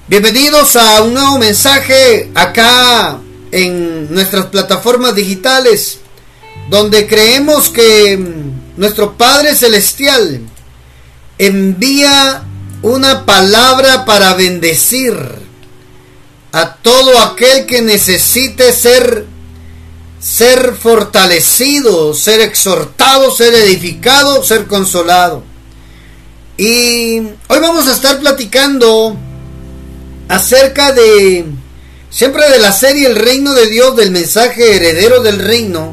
Bienvenidos a un nuevo mensaje acá en nuestras plataformas digitales, donde creemos que nuestro Padre Celestial envía una palabra para bendecir a todo aquel que necesite ser fortalecido, ser exhortado, ser edificado, ser consolado. Y hoy vamos a estar platicando acerca de siempre de la serie El Reino de Dios, del mensaje Heredero del Reino.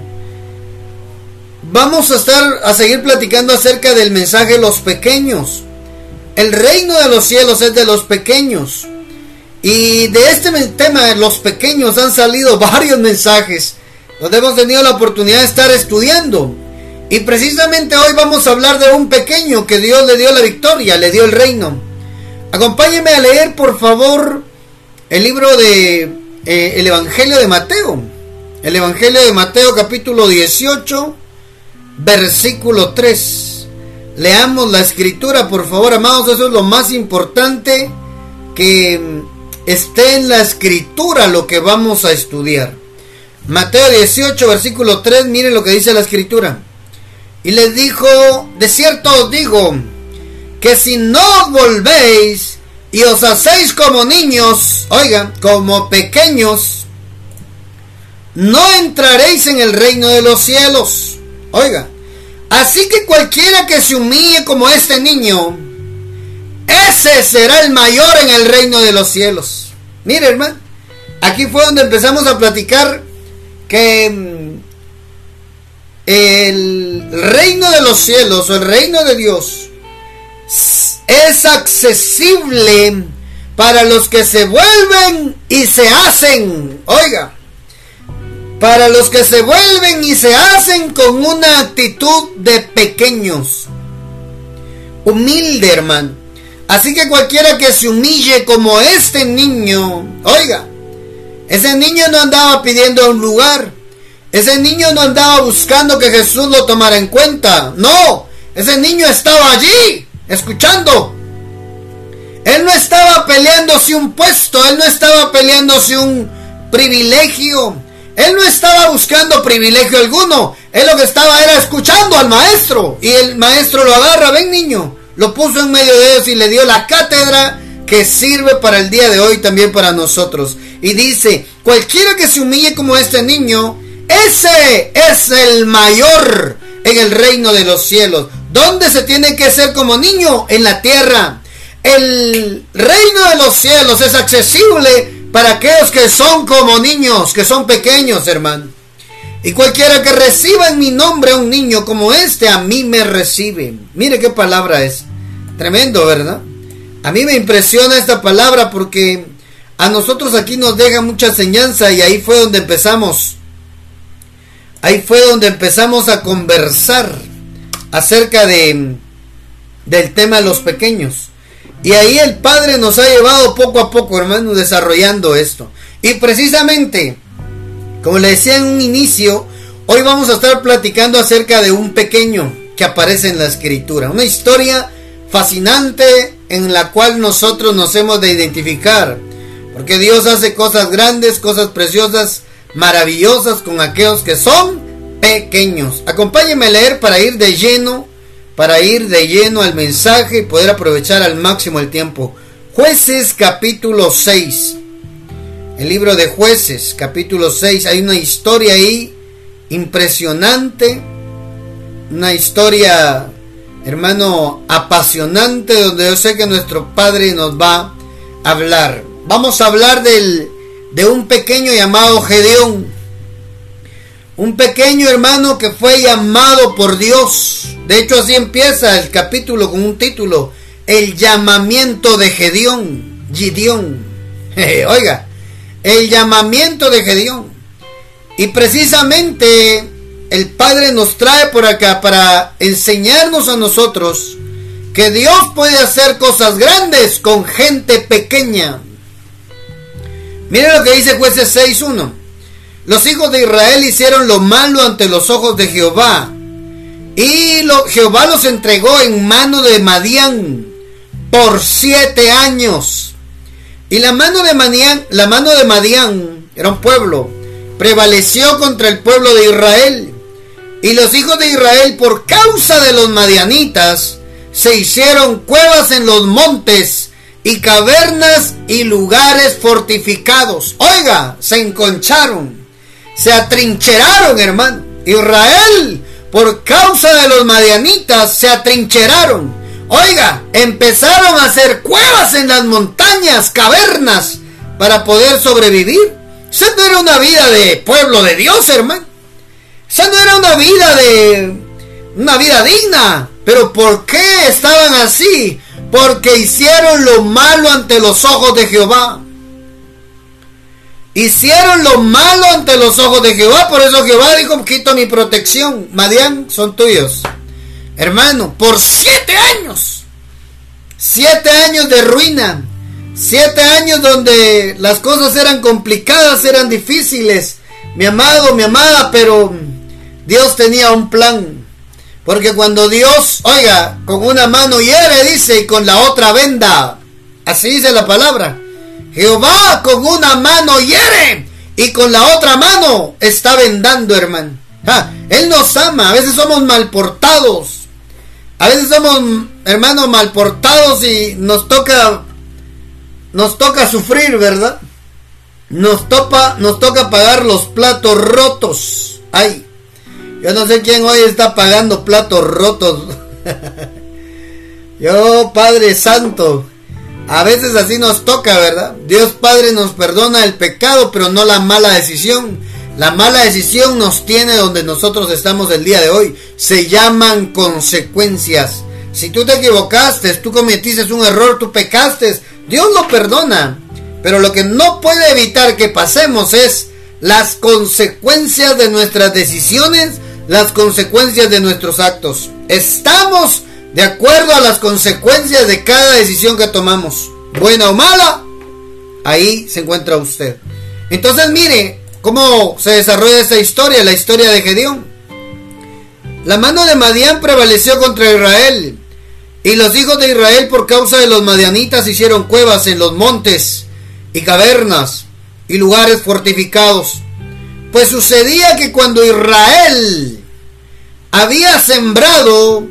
Vamos a seguir platicando acerca del mensaje Los Pequeños. El reino de los cielos es de los pequeños. Y de este tema, Los Pequeños, han salido varios mensajes donde hemos tenido la oportunidad de estar estudiando. Y precisamente hoy vamos a hablar de un pequeño que Dios le dio la victoria, le dio el reino. Acompáñenme a leer, por favor, el libro de el Evangelio de Mateo. El Evangelio de Mateo, capítulo 18, versículo 3. Leamos la escritura, por favor, amados. Eso es lo más importante, que esté en la escritura lo que vamos a estudiar. Mateo 18, versículo 3, miren lo que dice la escritura. Y les dijo: de cierto os digo, que si no os volvéis y os hacéis como niños, oigan, como pequeños, no entraréis en el reino de los cielos. Oiga, así que cualquiera que se humille como este niño, ese será el mayor en el reino de los cielos. Mire, hermano, aquí fue donde empezamos a platicar que el reino de los cielos, o el reino de Dios, es accesible para los que se vuelven y se hacen. Oiga, para los que se vuelven y se hacen con una actitud de pequeños, humilde, hermano. Así que cualquiera que se humille como este niño, oiga, ese niño no andaba pidiendo un lugar, ese niño no andaba buscando que Jesús lo tomara en cuenta. No, ese niño estaba allí escuchando. Él no estaba peleándose un puesto, él no estaba peleándose un privilegio, él no estaba buscando privilegio alguno. Él lo que estaba era escuchando al maestro. Y el maestro lo agarra: ven, niño, lo puso en medio de ellos y le dio la cátedra que sirve para el día de hoy también para nosotros. Y dice: cualquiera que se humille como este niño, ese es el mayor en el reino de los cielos. ¿Dónde se tiene que ser como niño? En la tierra. El reino de los cielos es accesible para aquellos que son como niños, que son pequeños, hermano. Y cualquiera que reciba en mi nombre a un niño como este, a mí me recibe. Mire qué palabra es. Tremendo, ¿verdad? A mí me impresiona esta palabra porque a nosotros aquí nos deja mucha enseñanza, y ahí fue donde empezamos. Ahí fue donde empezamos a conversar acerca del tema de los pequeños. Y ahí el Padre nos ha llevado poco a poco, hermano, desarrollando esto. Y precisamente, como le decía en un inicio, hoy vamos a estar platicando acerca de un pequeño que aparece en la escritura. Una historia fascinante en la cual nosotros nos hemos de identificar. Porque Dios hace cosas grandes, cosas preciosas, maravillosas con aquellos que son pequeños. Acompáñenme a leer para ir de lleno al mensaje y poder aprovechar al máximo el tiempo. Jueces capítulo 6. El libro de Jueces capítulo 6. Hay una historia ahí impresionante, una historia, hermano, apasionante, donde yo sé que nuestro Padre nos va a hablar. Vamos a hablar de un pequeño llamado Gedeón. Un pequeño, hermano, que fue llamado por Dios. De hecho, así empieza el capítulo, con un título: el llamamiento de Gedeón. Gideón. Oiga, el llamamiento de Gedeón. Y precisamente el Padre nos trae por acá para enseñarnos a nosotros que Dios puede hacer cosas grandes con gente pequeña. Miren lo que dice Jueces 6:1. Los hijos de Israel hicieron lo malo ante los ojos de Jehová, y Jehová los entregó en mano de Madián por 7 años. Y la mano de Madián, era un pueblo, prevaleció contra el pueblo de Israel. Y los hijos de Israel, por causa de los madianitas, se hicieron cuevas en los montes y cavernas y lugares fortificados. Oiga, se enconcharon, se atrincheraron, hermano. Israel, por causa de los madianitas, se atrincheraron. Oiga, empezaron a hacer cuevas en las montañas, cavernas, para poder sobrevivir. Esa no era una vida de pueblo de Dios, hermano. Esa no era una vida digna. Pero ¿por qué estaban así? Porque hicieron lo malo ante los ojos de Jehová. Hicieron lo malo ante los ojos de Jehová. Por eso Jehová dijo: quito mi protección. Madián, son tuyos. Hermano, por 7 años. 7 años de ruina. 7 años donde las cosas eran complicadas, eran difíciles. Mi amado, mi amada, pero Dios tenía un plan. Porque cuando Dios, oiga, con una mano hiere, dice, y con la otra venda. Así dice la palabra. Jehová con una mano hiere y con la otra mano está vendando, hermano. Él nos ama. A veces somos mal portados. A veces somos, hermanos, mal portados y nos toca sufrir, ¿verdad? Nos toca pagar los platos rotos. Ay, yo no sé quién hoy está pagando platos rotos. Yo, Padre Santo, a veces así nos toca, ¿verdad? Dios Padre nos perdona el pecado, pero no la mala decisión. La mala decisión nos tiene donde nosotros estamos el día de hoy. Se llaman consecuencias. Si tú te equivocaste, tú cometiste un error, tú pecaste, Dios lo perdona. Pero lo que no puede evitar que pasemos es las consecuencias de nuestras decisiones, las consecuencias de nuestros actos. Estamos de acuerdo a las consecuencias de cada decisión que tomamos, buena o mala. Ahí se encuentra usted. Entonces mire cómo se desarrolla esta historia, la historia de Gedeón. La mano de Madián prevaleció contra Israel, y los hijos de Israel, por causa de los madianitas, hicieron cuevas en los montes y cavernas y lugares fortificados. Pues sucedía que cuando Israel había sembrado,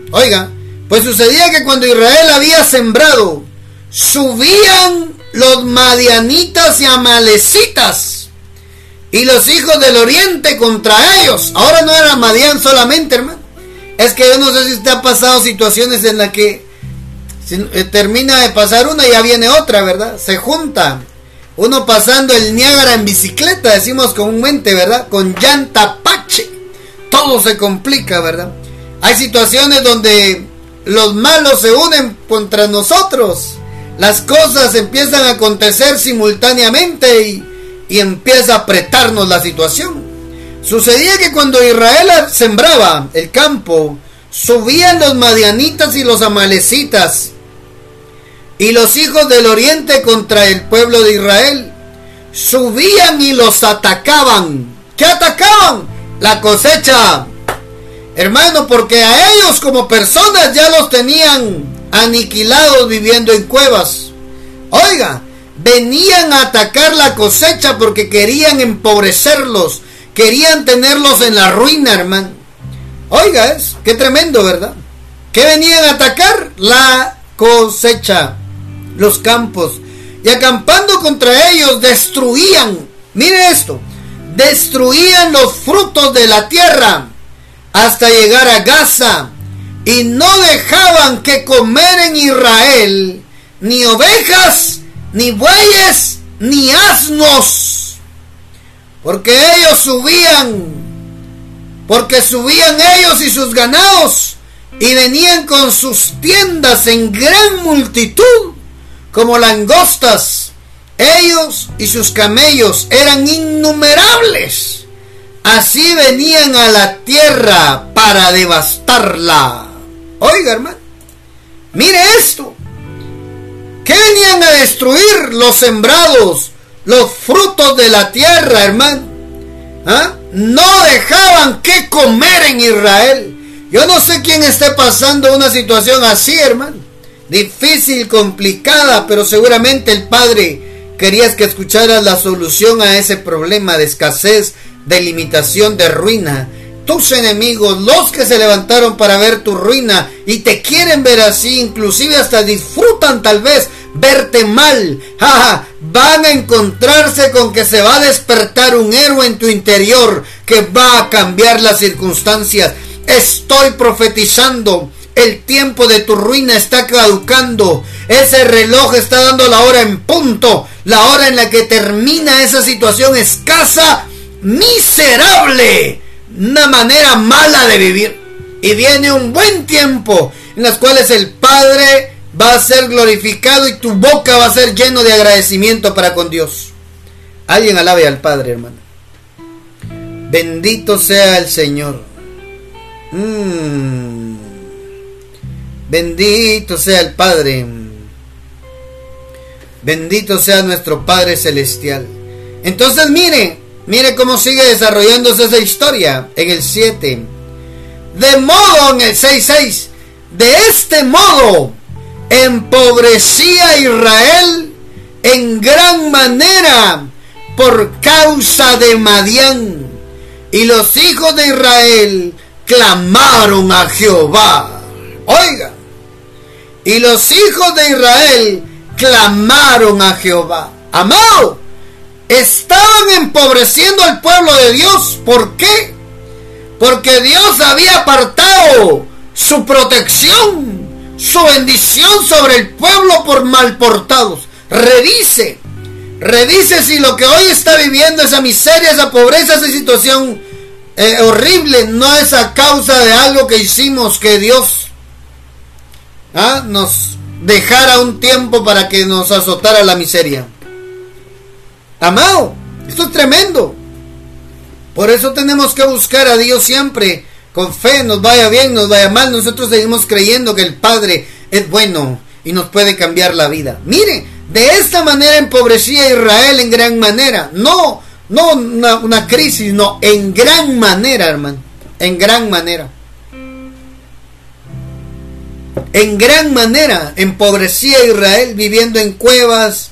subían los madianitas y amalecitas y los hijos del oriente contra ellos. Ahora no era Madián solamente, hermano. Es que yo no sé si usted ha pasado situaciones en las que termina de pasar una y ya viene otra, ¿verdad? Se junta. Uno pasando el Niágara en bicicleta, decimos comúnmente, ¿verdad? Con llanta pache. Todo se complica, ¿verdad? Hay situaciones donde los malos se unen contra nosotros. Las cosas empiezan a acontecer simultáneamente y empieza a apretarnos la situación. Sucedía que cuando Israel sembraba el campo, subían los madianitas y los amalecitas y los hijos del oriente contra el pueblo de Israel. Subían y los atacaban. ¿Qué atacaban? La cosecha, hermano, porque a ellos como personas ya los tenían aniquilados viviendo en cuevas. Oiga, venían a atacar la cosecha porque querían empobrecerlos, querían tenerlos en la ruina, hermano. Oiga, qué tremendo, ¿verdad? ¿Qué venían a atacar? La cosecha, los campos. Y acampando contra ellos destruían, mire esto, destruían los frutos de la tierra hasta llegar a Gaza, y no dejaban que comer en Israel ni ovejas, ni bueyes, ni asnos, porque subían ellos y sus ganados, y venían con sus tiendas en gran multitud, como langostas. Ellos y sus camellos eran innumerables. Así venían a la tierra para devastarla. Oiga, hermano, mire esto. ¿Qué venían a destruir? Los sembrados, los frutos de la tierra, hermano. No dejaban que comer en Israel. Yo no sé quién esté pasando una situación así, hermano. Difícil, complicada, pero seguramente el Padre querías que escucharas la solución a ese problema de escasez, de limitación, de ruina. Tus enemigos, los que se levantaron para ver tu ruina y te quieren ver así, inclusive hasta disfrutan tal vez verte mal, van a encontrarse con que se va a despertar un héroe en tu interior que va a cambiar las circunstancias. Estoy profetizando. El tiempo de tu ruina está caducando. Ese reloj está dando la hora en punto, la hora en la que termina esa situación escasa, miserable, una manera mala de vivir. Y viene un buen tiempo en las cuales el Padre va a ser glorificado y tu boca va a ser lleno de agradecimiento para con Dios. Alguien alabe al Padre, hermano. Bendito sea el Señor. Bendito sea el Padre. Bendito sea nuestro Padre Celestial. Entonces mire cómo sigue desarrollándose esa historia en el 7. De modo, en el 6:6, de este modo empobrecía Israel en gran manera por causa de Madián. Y los hijos de Israel clamaron a Jehová. Oiga. Y los hijos de Israel clamaron a Jehová. Amado, estaban empobreciendo al pueblo de Dios. ¿Por qué? Porque Dios había apartado su protección, su bendición sobre el pueblo por malportados. Revise si lo que hoy está viviendo, esa miseria, esa pobreza, esa situación horrible, no es a causa de algo que hicimos, que Dios nos dejara un tiempo para que nos azotara la miseria. Amado, esto es tremendo. Por eso tenemos que buscar a Dios siempre, con fe, nos vaya bien, nos vaya mal. Nosotros seguimos creyendo que el Padre es bueno y nos puede cambiar la vida. Mire, de esta manera empobrecía Israel en gran manera. No una crisis, no, en gran manera, hermano. En gran manera. En gran manera empobrecía Israel, viviendo en cuevas,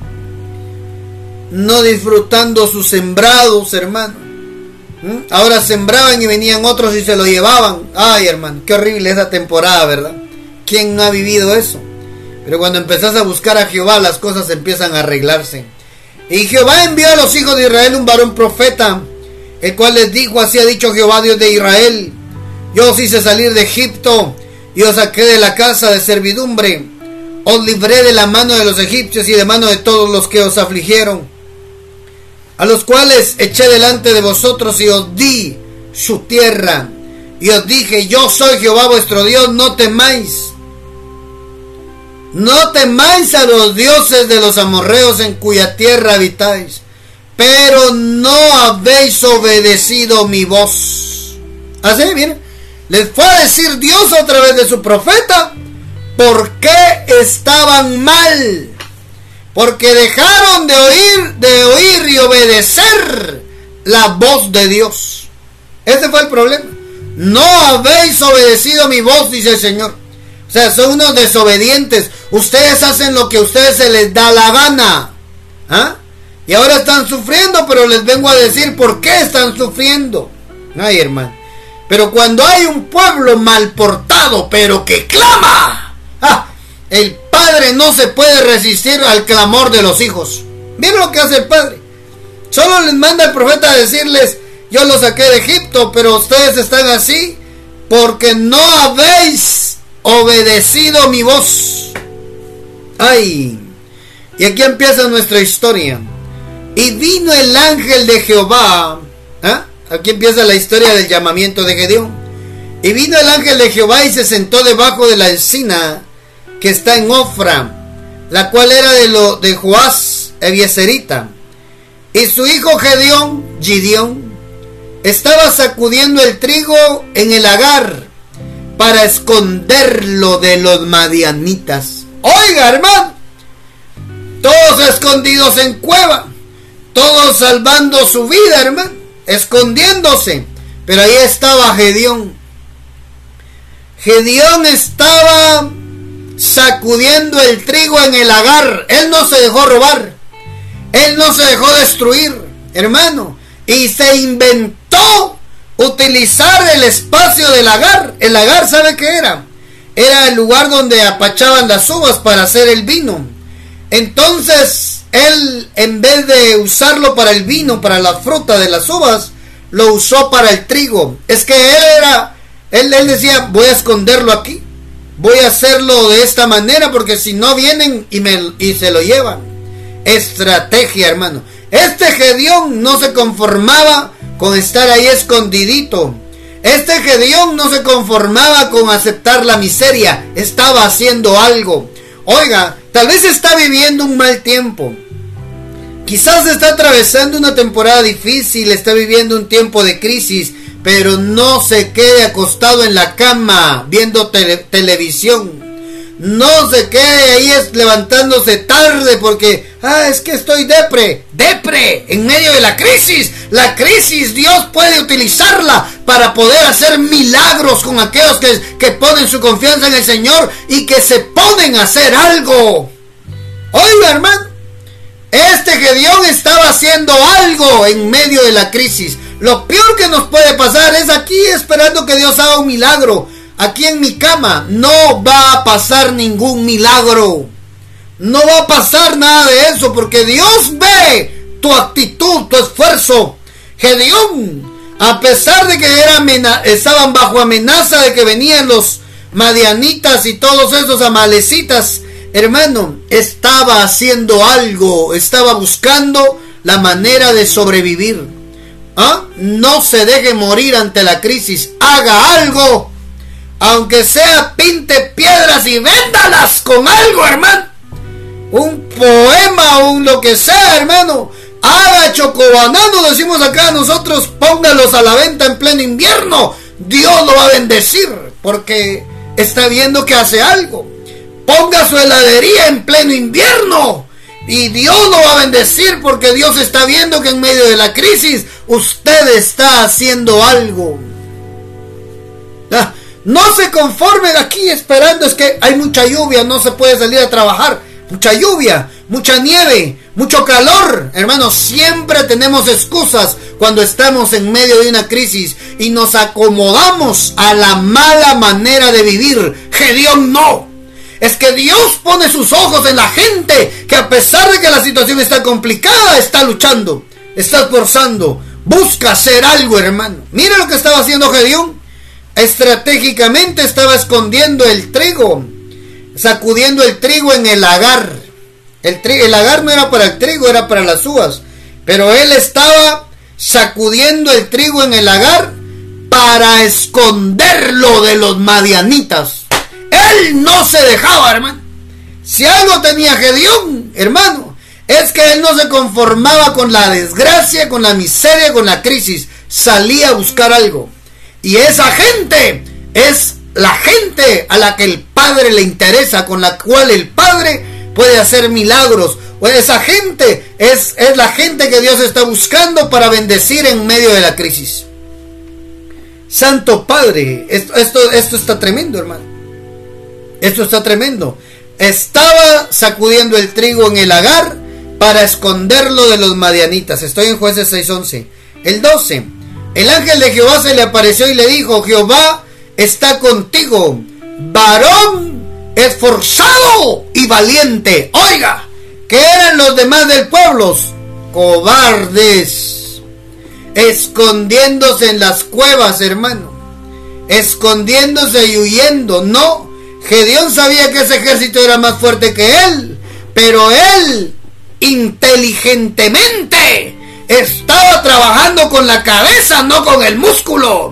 no disfrutando sus sembrados, hermano. Ahora sembraban y venían otros y se lo llevaban. Ay, hermano, qué horrible esa temporada, ¿verdad? ¿Quién no ha vivido eso? Pero cuando empezás a buscar a Jehová, las cosas empiezan a arreglarse. Y Jehová envió a los hijos de Israel un varón profeta, el cual les dijo: así ha dicho Jehová, Dios de Israel: yo os hice salir de Egipto y os saqué de la casa de servidumbre, os libré de la mano de los egipcios y de mano de todos los que os afligieron, a los cuales eché delante de vosotros y os di su tierra, y os dije: yo soy Jehová vuestro Dios, no temáis a los dioses de los amorreos en cuya tierra habitáis, pero no habéis obedecido mi voz. Así, miren, les fue a decir Dios a través de su profeta por qué estaban mal. Porque dejaron de oír y obedecer la voz de Dios. Ese fue el problema. No habéis obedecido mi voz, dice el Señor. O sea, son unos desobedientes. Ustedes hacen lo que a ustedes se les da la gana. Y ahora están sufriendo, pero les vengo a decir por qué están sufriendo. Ay, hermano. Pero cuando hay un pueblo mal portado, pero que clama, el Padre no se puede resistir al clamor de los hijos. Miren lo que hace el Padre. Solo les manda el profeta a decirles: yo los saqué de Egipto, pero ustedes están así porque no habéis obedecido mi voz. Ay. Y aquí empieza nuestra historia. Y vino el ángel de Jehová. Aquí empieza la historia del llamamiento de Gedeón. Y vino el ángel de Jehová y se sentó debajo de la encina que está en Ofra, la cual era de Joás Ebieserita. Y su hijo Gideón, estaba sacudiendo el trigo en el lagar para esconderlo de los madianitas. Oiga, hermano, todos escondidos en cueva, todos salvando su vida, hermano, escondiéndose. Pero ahí estaba Gedeón. Gedeón estaba sacudiendo el trigo en el lagar. Él no se dejó robar. Él no se dejó destruir, hermano, y se inventó utilizar el espacio del lagar. El lagar, ¿sabe qué era? Era el lugar donde apachaban las uvas para hacer el vino. Entonces, él, en vez de usarlo para el vino, para la fruta de las uvas, lo usó para el trigo. Es que él decía, voy a esconderlo aquí, voy a hacerlo de esta manera, porque si no vienen y se lo llevan. Estrategia, hermano. Este Gedeón no se conformaba con estar ahí escondidito. Este Gedeón no se conformaba con aceptar la miseria. Estaba haciendo algo. Oiga, tal vez está viviendo un mal tiempo. Quizás está atravesando una temporada difícil, está viviendo un tiempo de crisis, pero no se quede acostado en la cama viendo televisión. No se quede ahí levantándose tarde porque, es que estoy depre en medio de la crisis. La crisis Dios puede utilizarla para poder hacer milagros con aquellos que ponen su confianza en el Señor y que se ponen a hacer algo. Oiga, hermano, este Gedeón estaba haciendo algo en medio de la crisis. Lo peor que nos puede pasar es aquí esperando que Dios haga un milagro. Aquí en mi cama no va a pasar ningún milagro. No va a pasar nada de eso, porque Dios ve tu actitud, tu esfuerzo. Gedeón, a pesar de que estaban bajo amenaza de que venían los madianitas y todos esos amalecitas, hermano, estaba haciendo algo, estaba buscando la manera de sobrevivir. No se deje morir ante la crisis, haga algo. Aunque sea, pinte piedras y véndalas con algo, hermano. Un poema o lo que sea, hermano. Haga chocobanano, decimos acá nosotros. Póngalos a la venta en pleno invierno. Dios lo va a bendecir porque está viendo que hace algo. Ponga su heladería en pleno invierno y Dios lo va a bendecir porque Dios está viendo que en medio de la crisis usted está haciendo algo. No se conformen aquí esperando, es que hay mucha lluvia, no se puede salir a trabajar. Mucha lluvia, mucha nieve, mucho calor. Hermanos, siempre tenemos excusas cuando estamos en medio de una crisis y nos acomodamos a la mala manera de vivir. Gedeón no. Es que Dios pone sus ojos en la gente que a pesar de que la situación está complicada, está luchando, está esforzando, busca hacer algo, hermano. Mira lo que estaba haciendo Gedeón. Estratégicamente estaba escondiendo el trigo, sacudiendo el trigo en el lagar. El lagar no era para el trigo, era para las uvas. Pero él estaba sacudiendo el trigo en el lagar para esconderlo de los madianitas. Él no se dejaba, hermano. Si algo tenía Gedeón, hermano, es que él no se conformaba con la desgracia, con la miseria, con la crisis. Salía a buscar algo. Y esa gente es la gente a la que el Padre le interesa, con la cual el Padre puede hacer milagros. O esa gente es la gente que Dios está buscando para bendecir en medio de la crisis. Santo Padre, esto está tremendo, hermano. Esto está tremendo. Estaba sacudiendo el trigo en el lagar para esconderlo de los madianitas. Estoy en Jueces 6:11. El 12. El ángel de Jehová se le apareció y le dijo: Jehová está contigo, varón esforzado y valiente. Oiga, ¿qué eran los demás del pueblo? Cobardes, escondiéndose en las cuevas, hermano, escondiéndose y huyendo. No, Gedeón sabía que ese ejército era más fuerte que él, pero él inteligentemente estaba trabajando con la cabeza, no con el músculo.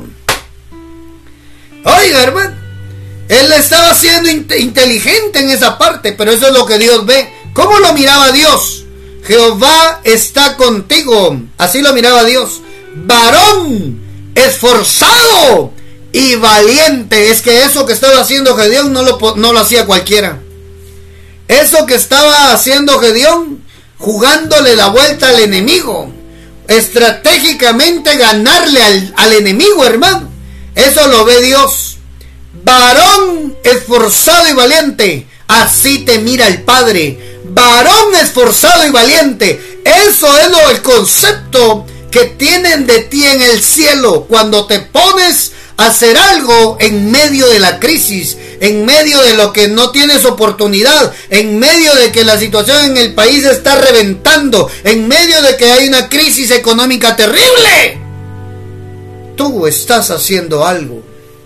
Oiga, hermano, él estaba siendo inteligente en esa parte, pero eso es lo que Dios ve. ¿Cómo lo miraba Dios? Jehová está contigo. Así lo miraba Dios. Varón esforzado y valiente. Es que eso que estaba haciendo Gedeón no lo hacía cualquiera. Eso que estaba haciendo Gedeón, jugándole la vuelta al enemigo, estratégicamente ganarle al enemigo, hermano. Eso lo ve Dios. Varón esforzado y valiente, así te mira el Padre. Varón esforzado y valiente. Eso es el concepto que tienen de ti en el cielo cuando te pones a hacer algo en medio de la crisis, en medio de lo que no tienes oportunidad, en medio de que la situación en el país está reventando, en medio de que hay una crisis económica terrible. Tú estás haciendo algo.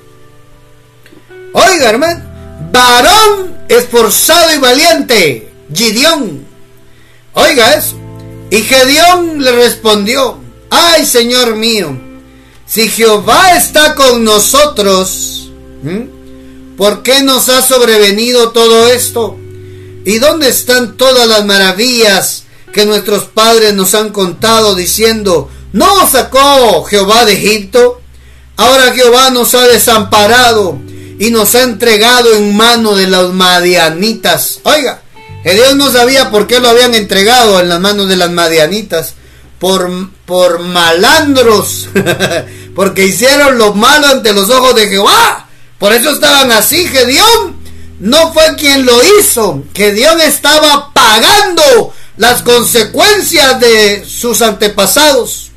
Oiga, hermano, varón esforzado y valiente, Gideón. Oiga eso. Y Gedeón le respondió: ay, Señor mío, si Jehová está con nosotros, ¿por qué nos ha sobrevenido todo esto? ¿Y dónde están todas las maravillas que nuestros padres nos han contado diciendo: ¿no os sacó Jehová de Egipto? Ahora Jehová nos ha desamparado y nos ha entregado en mano de los madianitas. Oiga, Gedeón no sabía por qué lo habían entregado en las manos de las madianitas. Por malandros, porque hicieron lo malo ante los ojos de Jehová. Por eso estaban así. Gedeón no fue quien lo hizo. Gedeón estaba pagando las consecuencias de sus antepasados.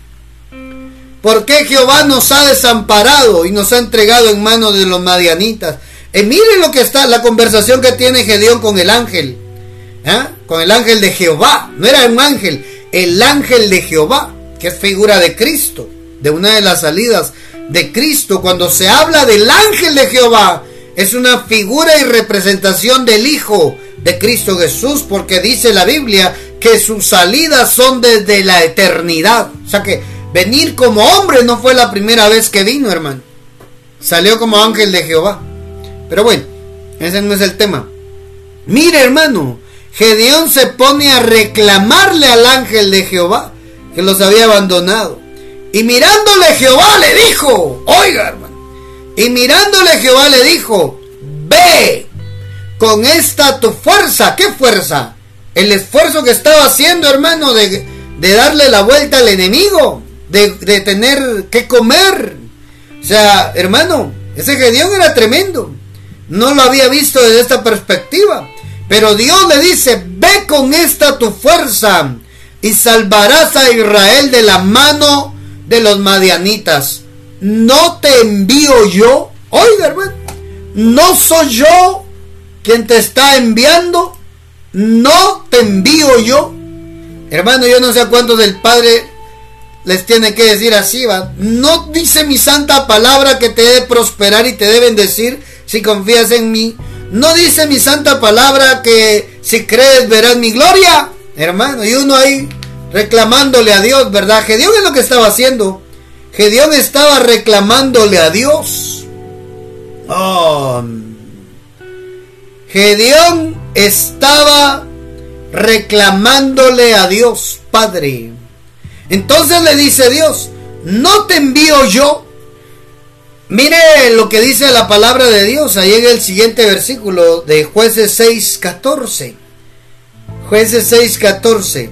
¿Por qué Jehová nos ha desamparado y nos ha entregado en manos de los madianitas? Miren lo que está, la conversación que tiene Gedeón con el ángel, con el ángel de Jehová. No era un ángel, el ángel de Jehová, que es figura de Cristo, de una de las salidas de Cristo. Cuando se habla del ángel de Jehová, es una figura y representación del Hijo de Cristo Jesús, porque dice la Biblia que sus salidas son desde la eternidad. O sea que venir como hombre no fue la primera vez que vino, hermano. Salió como ángel de Jehová. Pero bueno, ese no es el tema. Mire, hermano, Gedeón se pone a reclamarle al ángel de Jehová que los había abandonado. Y mirándole Jehová le dijo, oiga, hermano, y mirándole Jehová le dijo: ve con esta tu fuerza. ¿Qué fuerza? El esfuerzo que estaba haciendo, hermano, de darle la vuelta al enemigo, de tener que comer. O sea, hermano, ese Gedeón era tremendo. No lo había visto desde esta perspectiva. Pero Dios le dice: ve con esta tu fuerza y salvarás a Israel de la mano de los madianitas. ¿No te envío yo? Oiga, hermano, ¿no soy yo quien te está enviando? ¿No te envío yo? Hermano, yo no sé a cuántos del Padre les tiene que decir así, ¿va? ¿No dice mi santa palabra que te he de prosperar y te de bendecir si confías en mí? ¿No dice mi santa palabra que si crees verás mi gloria? Hermano, y uno ahí reclamándole a Dios, ¿verdad? Gedeón es lo que estaba haciendo. Gedeón estaba reclamándole a Dios. Gedeón estaba reclamándole a Dios, Padre. Entonces le dice Dios: ¿no te envío yo? Mire lo que dice la palabra de Dios ahí en el siguiente versículo de Jueces 6:14. Jueces 6:14.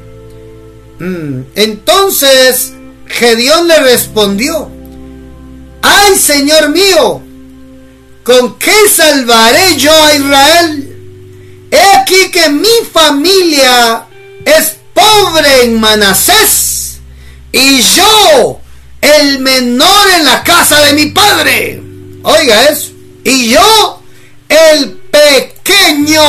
Entonces Gedeón le respondió: ay, Señor mío, ¿con qué salvaré yo a Israel? He aquí que mi familia es pobre en Manasés, y yo el menor en la casa de mi padre. Oiga eso. Y yo el pequeño.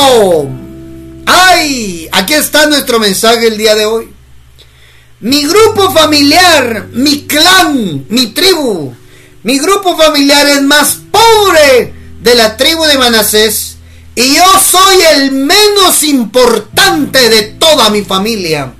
Ay, aquí está nuestro mensaje el día de hoy. Mi grupo familiar, mi clan, mi tribu, mi grupo familiar es más pobre de la tribu de Manasés, y yo soy el menos importante de toda mi familia.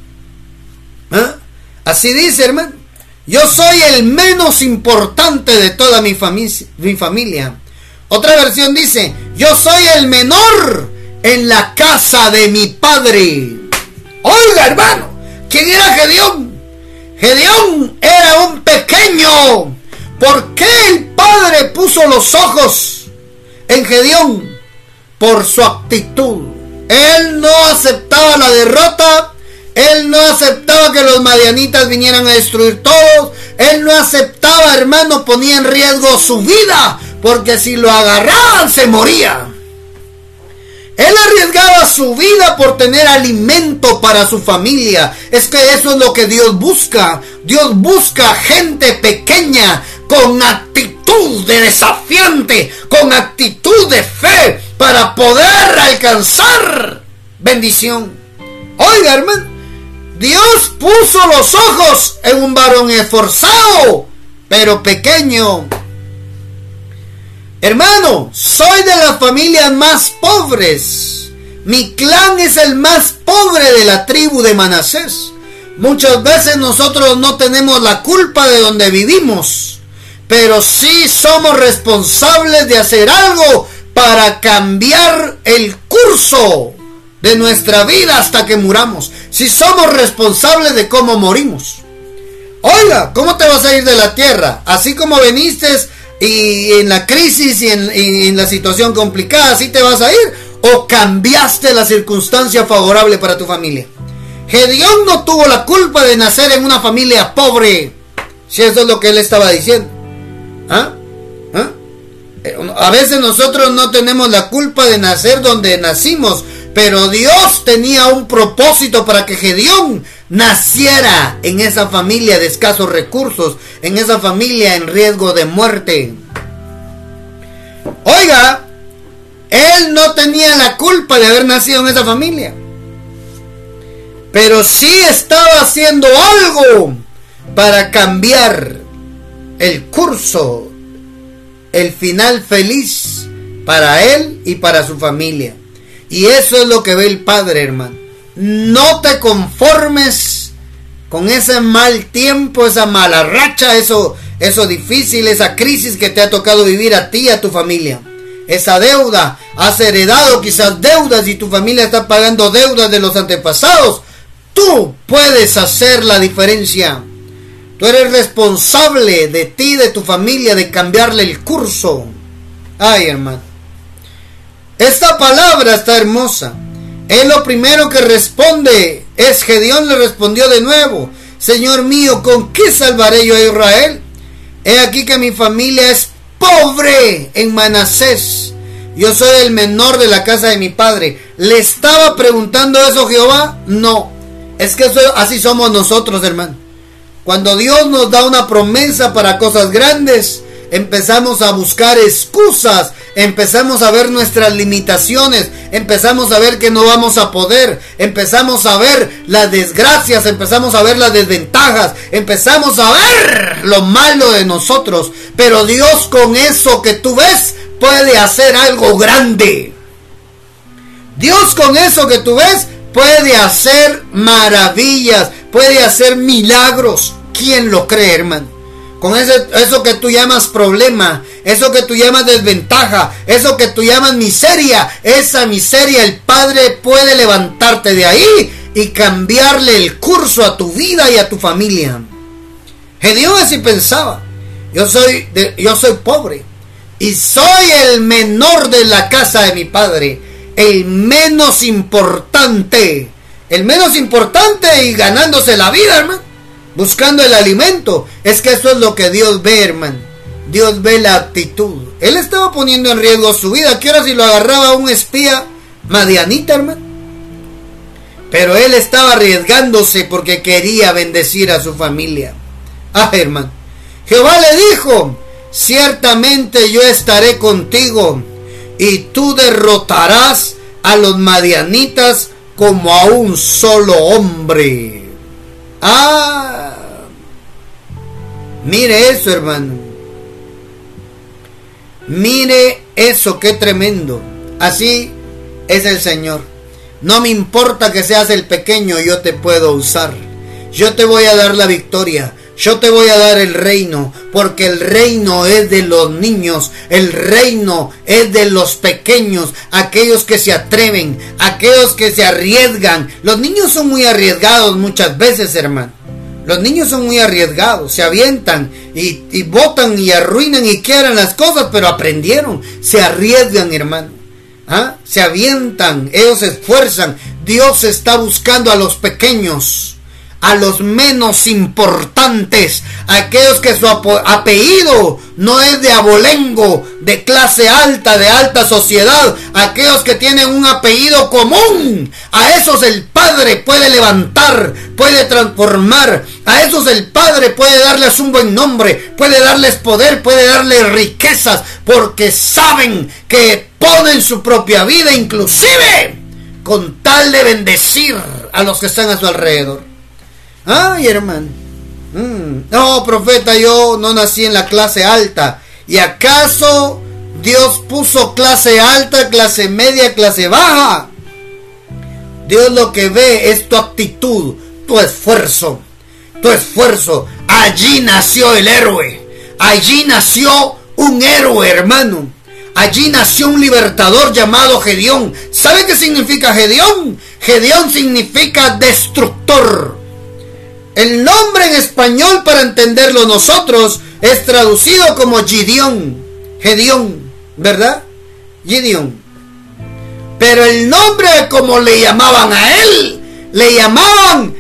Así dice, hermano. Yo soy el menos importante de toda mi familia. Otra versión dice: yo soy el menor en la casa de mi padre. Oiga, hermano, ¿quién era Gedeón? Gedeón era un pequeño. ¿Por qué el padre puso los ojos en Gedeón? Por su actitud. Él no aceptaba la derrota. Él no aceptaba que los madianitas vinieran a destruir todos. Él no aceptaba, hermano, ponía en riesgo su vida, porque si lo agarraban se moría. Él arriesgaba su vida por tener alimento para su familia. Es que eso es lo que Dios busca. Dios busca gente pequeña con actitud de desafiante, con actitud de fe para poder alcanzar bendición. Oiga, hermano, Dios puso los ojos en un varón esforzado, pero pequeño. Hermano, soy de las familias más pobres. Mi clan es el más pobre de la tribu de Manasés. Muchas veces nosotros no tenemos la culpa de donde vivimos, pero sí somos responsables de hacer algo para cambiar el curso de nuestra vida hasta que muramos. Si somos responsables de cómo morimos. Oiga, ¿cómo te vas a ir de la tierra? Así como viniste y en la crisis y en la situación complicada, ¿así te vas a ir? ¿O cambiaste la circunstancia favorable para tu familia? Gedeón no tuvo la culpa de nacer en una familia pobre, si eso es lo que él estaba diciendo. A veces nosotros no tenemos la culpa de nacer donde nacimos, pero Dios tenía un propósito para que Gedeón naciera en esa familia de escasos recursos, en esa familia en riesgo de muerte. Oiga, él no tenía la culpa de haber nacido en esa familia, pero sí estaba haciendo algo para cambiar el curso, el final feliz para él y para su familia. Y eso es lo que ve el Padre, hermano. No te conformes con ese mal tiempo, esa mala racha, eso difícil, esa crisis que te ha tocado vivir a ti y a tu familia. Esa deuda, has heredado quizás deudas y tu familia está pagando deudas de los antepasados. Tú puedes hacer la diferencia. Tú eres responsable de ti, de tu familia, de cambiarle el curso. Ay, hermano. Esta palabra está hermosa. Él lo primero que responde es: Gedeón le respondió de nuevo: Señor mío, ¿con qué salvaré yo a Israel? He aquí que mi familia es pobre en Manasés. Yo soy el menor de la casa de mi padre. ¿Le estaba preguntando eso Jehová? No. Es que así somos nosotros, hermano. Cuando Dios nos da una promesa para cosas grandes, empezamos a buscar excusas, empezamos a ver nuestras limitaciones, empezamos a ver que no vamos a poder, empezamos a ver las desgracias, empezamos a ver las desventajas, empezamos a ver lo malo de nosotros. Pero Dios, con eso que tú ves, puede hacer algo grande. Dios, con eso que tú ves, puede hacer maravillas, puede hacer milagros. ¿Quién lo cree, hermano? Con eso que tú llamas problema, eso que tú llamas desventaja, eso que tú llamas miseria, esa miseria el Padre puede levantarte de ahí y cambiarle el curso a tu vida y a tu familia. Gedeón así pensaba: yo soy pobre y soy el menor de la casa de mi padre, el menos importante y ganándose la vida, hermano, buscando el alimento. Es que eso es lo que Dios ve, hermano. Dios ve la actitud. Él estaba poniendo en riesgo su vida. ¿Qué hora si lo agarraba un espía madianita, hermano? Pero él estaba arriesgándose porque quería bendecir a su familia. Hermano, Jehová le dijo: ciertamente yo estaré contigo y tú derrotarás a los madianitas como a un solo hombre. Mire eso, hermano. Mire eso, qué tremendo. Así es el Señor. No me importa que seas el pequeño, yo te puedo usar. Yo te voy a dar la victoria. Yo te voy a dar el reino, porque el reino es de los niños, el reino es de los pequeños, aquellos que se atreven, aquellos que se arriesgan. Los niños son muy arriesgados muchas veces, hermano. Los niños son muy arriesgados, se avientan y botan y arruinan y quieran las cosas, pero aprendieron, se arriesgan, hermano. Se avientan, ellos se esfuerzan. Dios está buscando a los pequeños, a los menos importantes, aquellos que su apellido no es de abolengo, de clase alta, de alta sociedad, aquellos que tienen un apellido común. A esos el Padre puede levantar, puede transformar. A esos el Padre puede darles un buen nombre, puede darles poder, puede darles riquezas, porque saben que ponen su propia vida, inclusive con tal de bendecir a los que están a su alrededor. Ay, hermano. No, profeta, yo no nací en la clase alta. ¿Y acaso Dios puso clase alta, clase media, clase baja? Dios lo que ve es tu actitud, tu esfuerzo. Tu esfuerzo. Allí nació el héroe. Allí nació un héroe, hermano. Allí nació un libertador llamado Gedeón. ¿Sabe qué significa Gedeón? Gedeón significa destructor. El nombre en español, para entenderlo nosotros, es traducido como Gideón. Gedeón, ¿verdad? Gideón. Pero el nombre, como le llamaban a él, le llamaban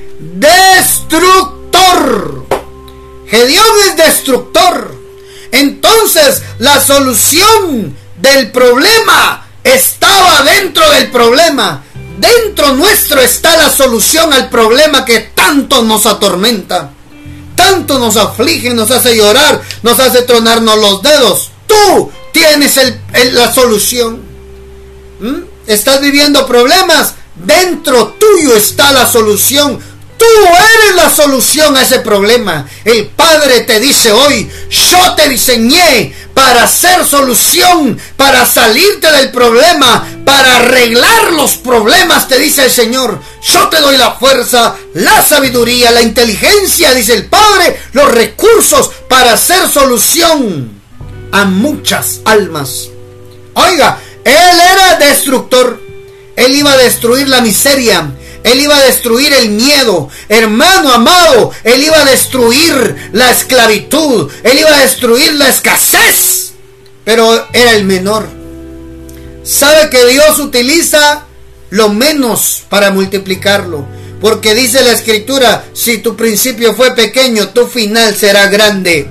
destructor. Gedeón es destructor. Entonces, la solución del problema estaba dentro del problema. Dentro nuestro está la solución al problema que tanto nos atormenta, tanto nos aflige, nos hace llorar, nos hace tronarnos los dedos. Tú tienes la solución. ¿Estás viviendo problemas? Dentro tuyo está la solución. Tú eres la solución a ese problema. El Padre te dice hoy: yo te diseñé para hacer solución, para salirte del problema, para arreglar los problemas, te dice el Señor. Yo te doy la fuerza, la sabiduría, la inteligencia, dice el Padre, los recursos para hacer solución a muchas almas. Oiga, Él era destructor. Él iba a destruir la miseria. Él iba a destruir el miedo, hermano amado. Él iba a destruir la esclavitud. Él iba a destruir la escasez. Pero era el menor. Sabe que Dios utiliza lo menos para multiplicarlo, porque dice la Escritura: si tu principio fue pequeño, tu final será grande.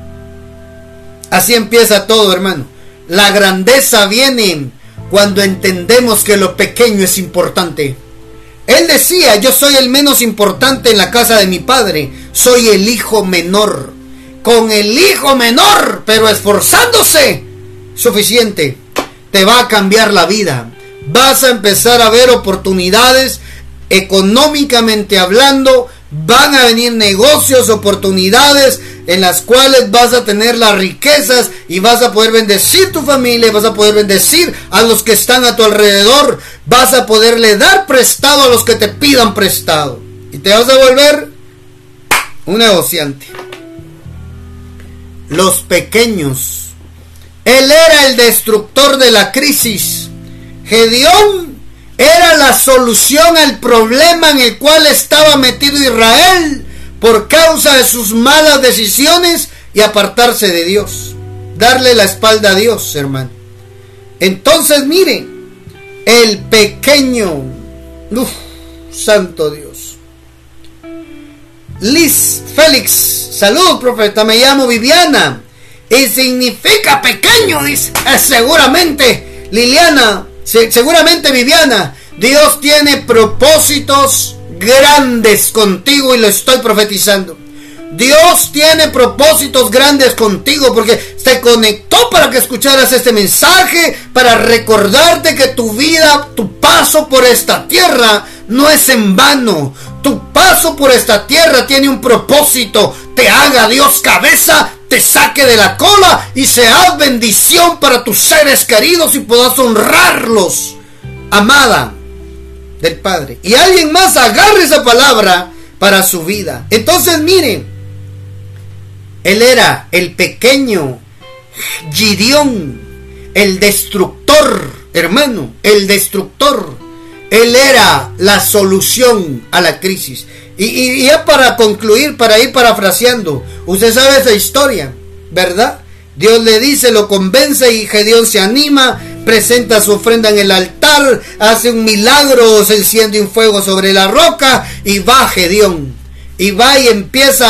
Así empieza todo, hermano. La grandeza viene cuando entendemos que lo pequeño es importante. Él decía: yo soy el menos importante en la casa de mi padre, soy el hijo menor. Con el hijo menor, pero esforzándose, suficiente, te va a cambiar la vida. Vas a empezar a ver oportunidades, económicamente hablando. Van a venir negocios, oportunidades en las cuales vas a tener las riquezas y vas a poder bendecir tu familia, vas a poder bendecir a los que están a tu alrededor, vas a poderle dar prestado a los que te pidan prestado y te vas a volver un negociante. Los pequeños. Él era el destructor de la crisis. Gedeón era la solución al problema en el cual estaba metido Israel por causa de sus malas decisiones y apartarse de Dios. Darle la espalda a Dios, hermano. Entonces, mire, el pequeño, santo Dios. Liz Félix, salud, profeta, me llamo Viviana y significa pequeño, dice. Seguramente, Liliana, seguramente Viviana, Dios tiene propósitos grandes contigo y lo estoy profetizando. Dios tiene propósitos grandes contigo porque se conectó para que escucharas este mensaje, para recordarte que tu vida, tu paso por esta tierra no es en vano. Tu paso por esta tierra tiene un propósito. Te haga Dios cabeza, te saque de la cola y sea bendición para tus seres queridos y puedas honrarlos. Amada del Padre. Y alguien más agarre esa palabra para su vida. Entonces, miren, él era el pequeño Gideón, el destructor, hermano, el destructor. Él era la solución a la crisis. Y ya para concluir, para ir parafraseando, usted sabe esa historia, ¿verdad? Dios le dice, lo convence y Gedeón se anima, presenta su ofrenda en el altar, hace un milagro, se enciende un fuego sobre la roca y va Gedeón. y va y empieza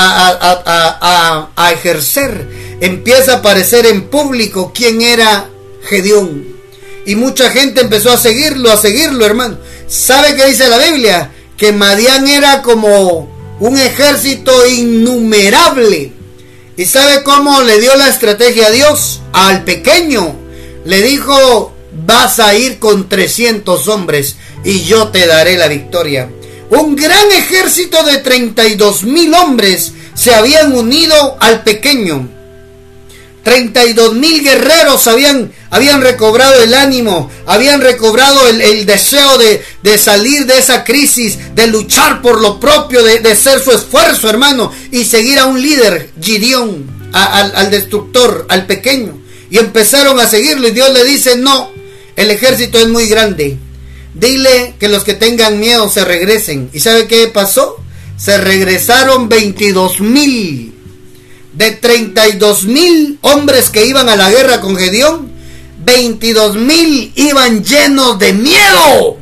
a ejercer, empieza a aparecer en público quién era Gedeón. Y mucha gente empezó a seguirlo, hermano. ¿Sabe qué dice la Biblia? Que Madián era como un ejército innumerable. ¿Y sabe cómo le dio la estrategia a Dios? Al pequeño le dijo: vas a ir con 300 hombres y yo te daré la victoria. Un gran ejército de 32,000 hombres se habían unido al pequeño. 32,000 guerreros habían recobrado el ánimo, habían recobrado el deseo de salir de esa crisis, de luchar por lo propio, de hacer su esfuerzo, hermano, y seguir a un líder, Gideón, al destructor, al pequeño. Y empezaron a seguirlo, y Dios le dice: no, el ejército es muy grande, dile que los que tengan miedo se regresen. ¿Y sabe qué pasó? Se regresaron 22,000. De 32,000 hombres que iban a la guerra con Gedeón, 22,000 iban llenos de miedo.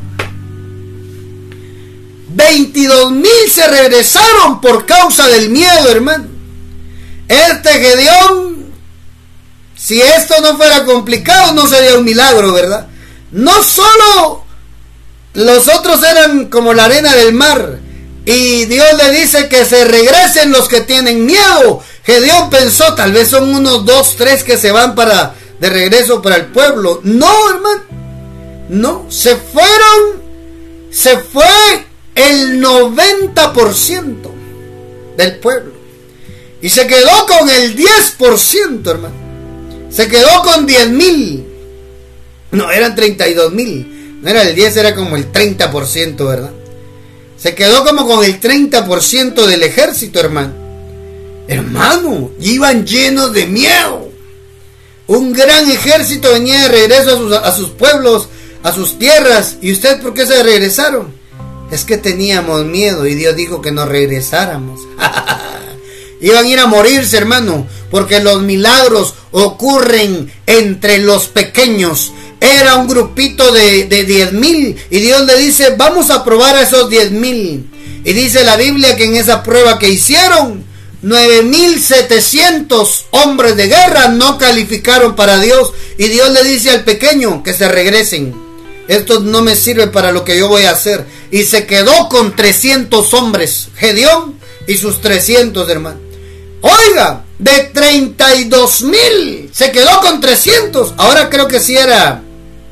22,000 se regresaron por causa del miedo, hermano. Este Gedeón, si esto no fuera complicado, no sería un milagro, ¿verdad? No solo los otros eran como la arena del mar, y Dios le dice que se regresen los que tienen miedo. Gedeón pensó: tal vez son unos 2, 3 que se van de regreso para el pueblo. No, hermano, no, se fue el 90% del pueblo, y se quedó con el 10%, hermano. Se quedó con 10,000. No, eran 32,000. No era el 10, era como el 30%, ¿verdad? Se quedó como con el 30% del ejército, hermano. Hermano, iban llenos de miedo. Un gran ejército venía de regreso a sus pueblos, a sus tierras. ¿Y ustedes por qué se regresaron? Es que teníamos miedo y Dios dijo que nos regresáramos. Iban a ir a morirse, hermano, porque los milagros ocurren entre los pequeños. Era un grupito de 10,000 y Dios le dice: vamos a probar a esos 10,000. Y dice la Biblia que en esa prueba que hicieron, 9,700 hombres de guerra no calificaron para Dios. Y Dios le dice al pequeño que se regresen. Esto no me sirve para lo que yo voy a hacer. Y se quedó con 300 hombres, Gedeón y sus 300, hermano. Oiga, de 32,000 se quedó con 300. Ahora creo que sí era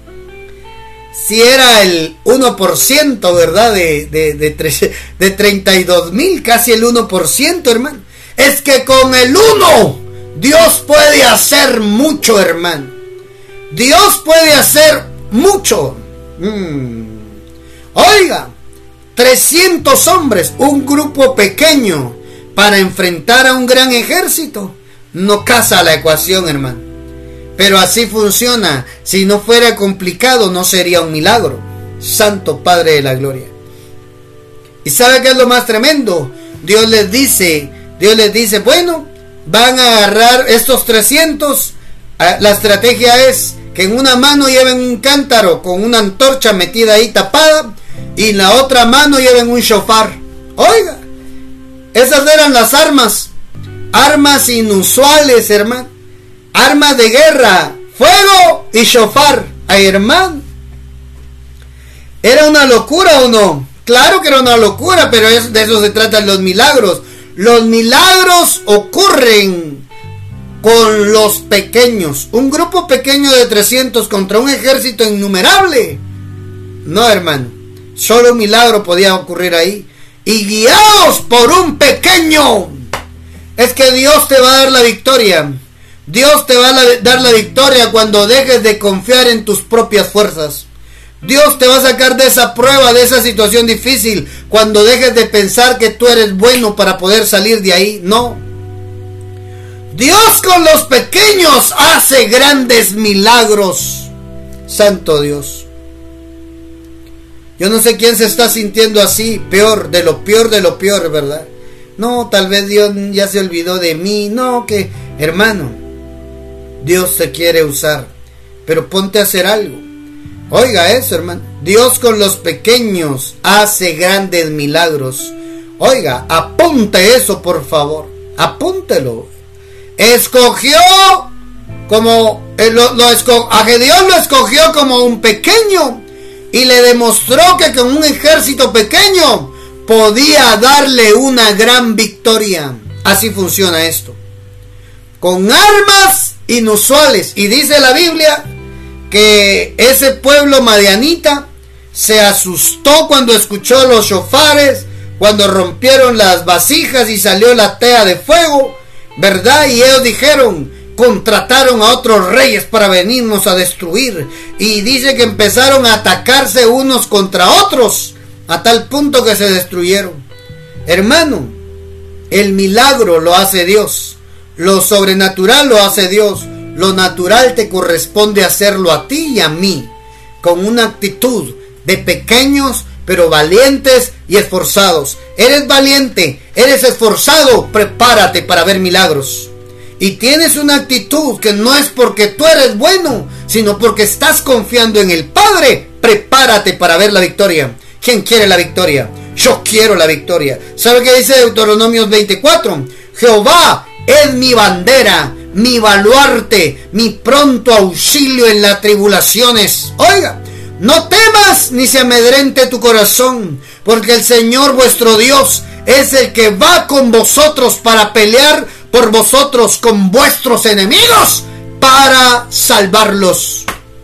el 1%, ¿verdad? De 32,000, casi el 1%, hermano. Es que con el 1 Dios puede hacer mucho, hermano. Dios puede hacer mucho. Oiga, 300 hombres, un grupo pequeño para enfrentar a un gran ejército, no casa la ecuación, hermano. Pero así funciona. Si no fuera complicado, no sería un milagro. Santo Padre de la Gloria. ¿Y sabe qué es lo más tremendo? Dios les dice, bueno, van a agarrar estos 300. La estrategia es que en una mano lleven un cántaro con una antorcha metida ahí tapada, y en la otra mano lleven un shofar. Oiga, esas eran las armas. Armas inusuales, hermano. Armas de guerra, fuego y shofar. Ay, hermano, ¿era una locura o no? Claro que era una locura, pero de eso se tratan los milagros. Los milagros ocurren con los pequeños. Un grupo pequeño de 300 contra un ejército innumerable. No, hermano, solo un milagro podía ocurrir ahí. Y guiados por un pequeño, es que Dios te va a dar la victoria. Dios te va a dar la victoria cuando dejes de confiar en tus propias fuerzas. Dios te va a sacar de esa prueba, de esa situación difícil, cuando dejes de pensar que tú eres bueno para poder salir de ahí. No. Dios con los pequeños hace grandes milagros. Santo Dios. Yo no sé quién se está sintiendo así, peor de lo peor, ¿verdad? No, tal vez Dios ya se olvidó de mí. No, que, hermano, Dios te quiere usar, pero ponte a hacer algo. Oiga eso, hermano. Dios con los pequeños hace grandes milagros. Oiga, apunte eso, por favor. Apúntelo. Escogió como a Gedeón lo escogió como un pequeño y le demostró que con un ejército pequeño podía darle una gran victoria. Así funciona esto. Con armas inusuales. Y dice la Biblia que ese pueblo madianita se asustó cuando escuchó los shofares, cuando rompieron las vasijas y salió la tea de fuego, ¿verdad? Y ellos dijeron, contrataron a otros reyes para venirnos a destruir. Y dice que empezaron a atacarse unos contra otros, a tal punto que se destruyeron. Hermano, el milagro lo hace Dios, lo sobrenatural lo hace Dios, lo natural te corresponde hacerlo a ti y a mí, con una actitud de pequeños pero valientes y esforzados. Eres valiente, eres esforzado, prepárate para ver milagros. Y tienes una actitud que no es porque tú eres bueno, sino porque estás confiando en el Padre. Prepárate para ver la victoria. ¿Quién quiere la victoria? Yo quiero la victoria. ¿Sabe qué dice Deuteronomios 24? Jehová es mi bandera, mi baluarte, mi pronto auxilio en las tribulaciones. Oiga, no temas ni se amedrente tu corazón, porque el Señor vuestro Dios es el que va con vosotros para pelear por vosotros con vuestros enemigos para salvarlos.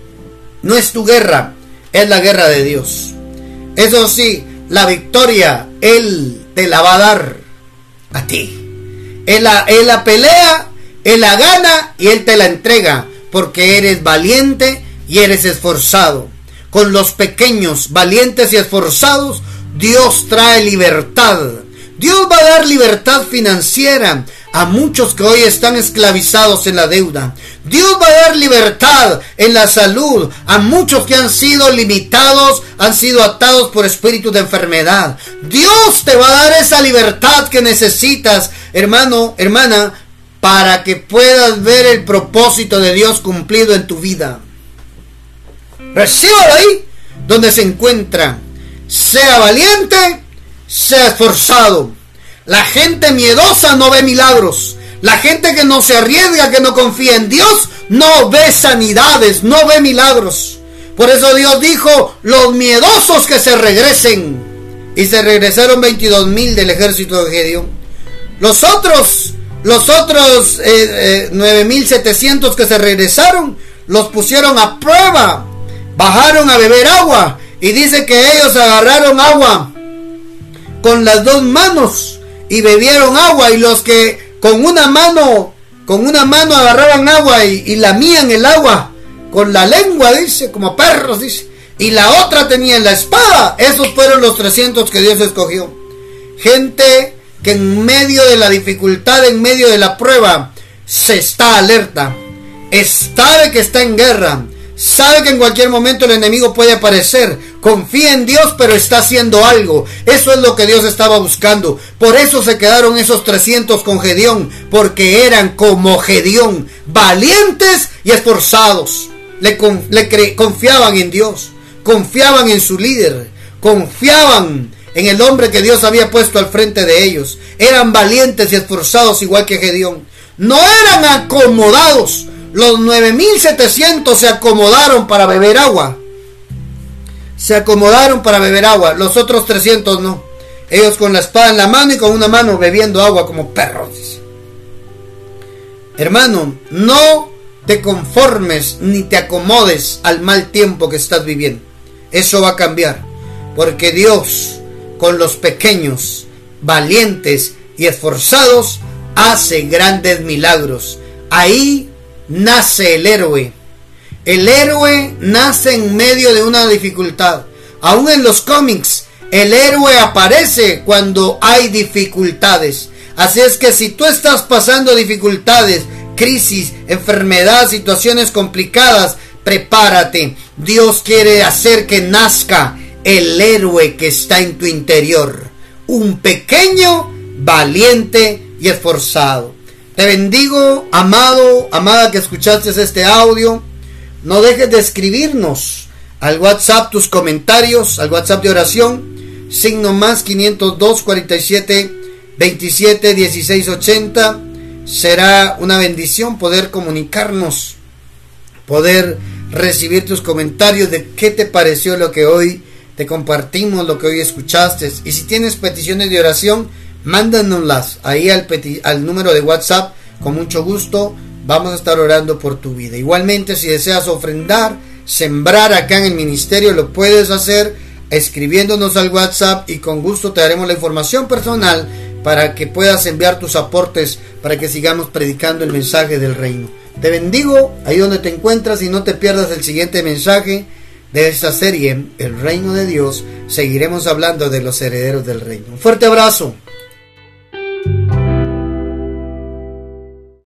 No es tu guerra, es la guerra de Dios. Eso sí, la victoria Él te la va a dar a ti. Él la pelea, Él la gana y Él te la entrega, porque eres valiente y eres esforzado. Con los pequeños, valientes y esforzados, Dios trae libertad. Dios va a dar libertad financiera a muchos que hoy están esclavizados en la deuda. Dios va a dar libertad en la salud a muchos que han sido limitados, han sido atados por espíritus de enfermedad. Dios te va a dar esa libertad que necesitas, hermano, hermana, para que puedas ver el propósito de Dios cumplido en tu vida. Recíbalo ahí donde se encuentra. Sea valiente, sea esforzado. La gente miedosa no ve milagros. La gente que no se arriesga, que no confía en Dios, no ve sanidades, no ve milagros. Por eso Dios dijo, los miedosos que se regresen. Y se regresaron 22,000 del ejército de Gedeón. Los otros 9,700 que se regresaron, los pusieron a prueba. Bajaron a beber agua. Y dice que ellos agarraron agua con las dos manos y bebieron agua, y los que con una mano agarraban agua y lamían el agua con la lengua, dice, como perros, dice, y la otra tenía la espada. Esos fueron los 300 que Dios escogió. Gente que en medio de la dificultad, en medio de la prueba, se está alerta, sabe que está en guerra, sabe que en cualquier momento el enemigo puede aparecer, confía en Dios, pero está haciendo algo. Eso es lo que Dios estaba buscando. Por eso se quedaron esos 300 con Gedeón, porque eran como Gedeón, valientes y esforzados. Confiaban en Dios, confiaban en su líder, confiaban en el hombre que Dios había puesto al frente de ellos. Eran valientes y esforzados igual que Gedeón. No eran acomodados. Los 9,700 se acomodaron para beber agua. Se acomodaron para beber agua. Los otros 300 no. Ellos con la espada en la mano y con una mano bebiendo agua como perros. Hermano, no te conformes ni te acomodes al mal tiempo que estás viviendo. Eso va a cambiar. Porque Dios, con los pequeños, valientes y esforzados, hace grandes milagros. Ahí nace el héroe. El héroe nace en medio de una dificultad. Aún en los cómics, el héroe aparece cuando hay dificultades. Así es que si tú estás pasando dificultades, crisis, enfermedad, situaciones complicadas, prepárate. Dios quiere hacer que nazca el héroe que está en tu interior. Un pequeño, valiente y esforzado. Te bendigo, amado, amada que escuchaste este audio. No dejes de escribirnos al WhatsApp tus comentarios, al WhatsApp de oración, signo más 502 47 27 16 80. Será una bendición poder comunicarnos, poder recibir tus comentarios de qué te pareció lo que hoy te compartimos, lo que hoy escuchaste. Y si tienes peticiones de oración, mándanoslas ahí al número de WhatsApp. Con mucho gusto vamos a estar orando por tu vida. Igualmente, si deseas ofrendar, sembrar acá en el ministerio, lo puedes hacer escribiéndonos al WhatsApp y con gusto te daremos la información personal para que puedas enviar tus aportes para que sigamos predicando el mensaje del reino. Te bendigo ahí donde te encuentras y no te pierdas el siguiente mensaje de esta serie, El Reino de Dios. Seguiremos hablando de los herederos del reino. Un fuerte abrazo.